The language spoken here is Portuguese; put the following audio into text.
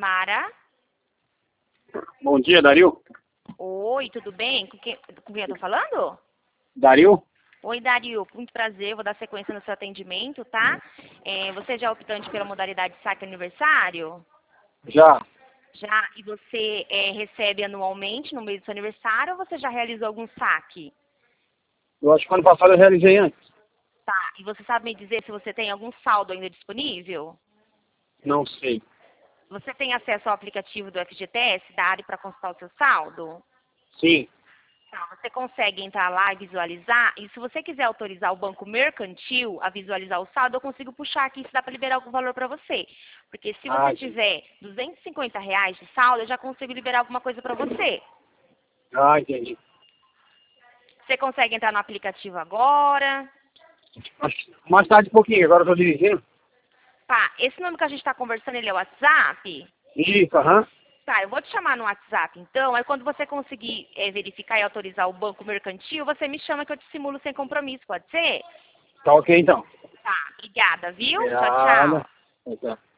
Mara. Bom dia, Dario. Oi, tudo bem? Com quem eu tô falando? Dario? Oi, Dario. Muito prazer. Vou dar sequência no seu atendimento, tá? Você já é optante pela modalidade saque aniversário? Já. Já. E você recebe anualmente no mês do seu aniversário ou você já realizou algum saque? Eu acho que ano passado eu realizei antes. Tá. E você sabe me dizer se você tem algum saldo ainda disponível? Não sei. Você tem acesso ao aplicativo do FGTS, da área para consultar o seu saldo? Sim. Tá, você consegue entrar lá e visualizar. E se você quiser autorizar o banco mercantil a visualizar o saldo, eu consigo puxar aqui se dá para liberar algum valor para você. Porque se você Sim. tiver R$ 250 de saldo, eu já consigo liberar alguma coisa para você. Entendi. Você consegue entrar no aplicativo agora. Mais tarde um pouquinho, agora eu tô dirigindo. Tá, esse número que a gente está conversando, ele é o WhatsApp? Isso, aham. Tá, eu vou te chamar no WhatsApp, então. Aí quando você conseguir verificar e autorizar o banco mercantil, você me chama que eu te simulo sem compromisso, pode ser? Tá ok então. Tá, obrigada, viu? Tchau, Obrigada. tchau. Tchau.